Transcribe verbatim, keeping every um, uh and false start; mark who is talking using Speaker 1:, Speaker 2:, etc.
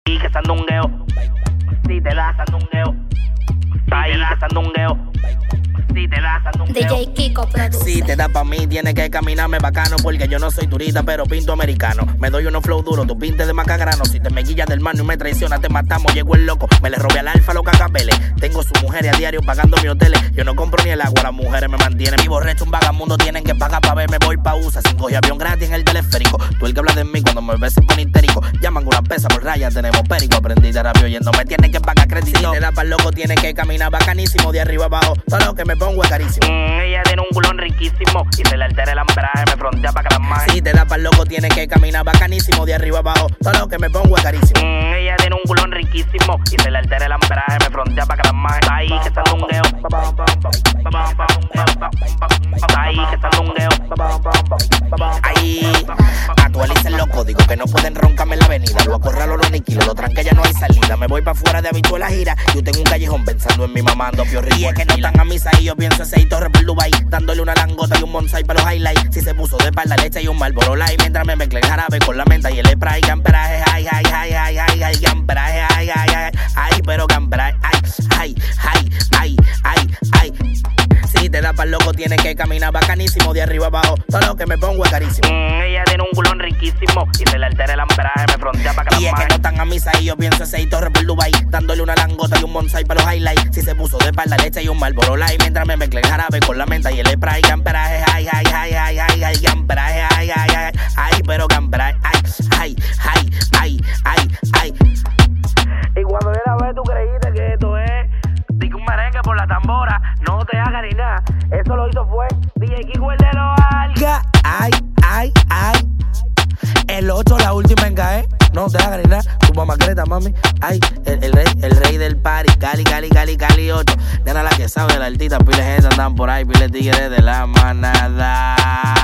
Speaker 1: Y que sandungueo, si te da sandungueo, ahí que sandungueo, si te da sandungueo.
Speaker 2: D J Kiko produce.
Speaker 3: Si te da pa' mí, tienes que caminarme bacano, porque yo no soy turista, pero pinto americano. Me doy unos flow duros, tú pintes de macagrano. Si te me guillas del mano y me traicionas, te matamos. Llegó el loco, me le robé al alfa los cacapeles. Tengo su mujer a diario pagando mi hoteles. Yo no compro ni el agua, las mujeres me mantienen. Mi borracho, un vagamundo, tienen que pagar pa' verme. Voy pa' U S A, sin coger avión gratis en el teleférico. Tú el que hablas de mí cuando me ves se pone histérico. Llaman una pesa por raya, tenemos perico. Aprendí de rabio oyendo, me tienes que pagar crédito. Si te da pa'l loco, tienes que caminar bacanísimo. De arriba abajo, todo lo que me pongo es carísimo.
Speaker 1: Mm, ella tiene un culón riquísimo y se le altera el amperaje, me frontea pa' que la maje.
Speaker 3: Si te da pa'l loco, tienes que caminar bacanísimo. De arriba abajo, todo lo que me pongo es carísimo.
Speaker 1: Mm, ella tiene un culón riquísimo y se le altera el amperaje, me frontea pa' que la maje. Ahí que sandungueo, ahí que sandungueo.
Speaker 3: Ahí actualicen los códigos que no pueden roncarme en la avenida. Lo acorralo, lo aniquilo, lo tranque, ya no hay salida. Me voy pa' fuera de habitual la gira. Yo tengo un callejón pensando en mi mamá, ando piorri. Y es que no están a misa y yo pienso ese torre por Dubai, dándole una langota y un bonsai para los highlights. Si se puso de espalda leche y un Marlboro Light, mientras me mezclé el jarabe con la menta y el spray. Camperaje, ay, ay, ay, ay, ay, ay, camperaje, ay, ay, ay, ay, pero camperaje, ay, ay, ay, ay, ay, ay. Si te da pa'l loco, tienes que caminar bacanísimo. De arriba abajo, todo lo que me pongo es carísimo.
Speaker 1: Mm, ella tiene un culón riquísimo y se le altera el amperaje, me frontea pa' que
Speaker 3: Y
Speaker 1: la
Speaker 3: es que
Speaker 1: maje.
Speaker 3: no están a misa y yo pienso ese torre por Dubai, dándole una langota y un bonsai para los highlights. Si se puso de espalda leche y un Marlboro Light, mientras me mezclé el jarabe con la menta y el spray. Camperaje, ay, ay, ay, ay, ay, ay, camperaje, ay, ay, ay, ay, pero camperaje, ay, ay, ay, ay, ay, ay.
Speaker 1: Y cuando yo la ve, tú creíste que esto es dique un merengue por la tambora. No te hagas ni nada. Eso lo hizo fue D J Kiko el de los algas.
Speaker 3: Ay, ay, ay. El ocho, la última en caer. No te hagas ni nada. Tu mamá creta, mami. Ay, el, el rey, el rey del party. Cali, Cali, Cali, Cali ocho. Nena la que sabe de la altita. Piles gente andan por ahí. Piles tigres de la manada.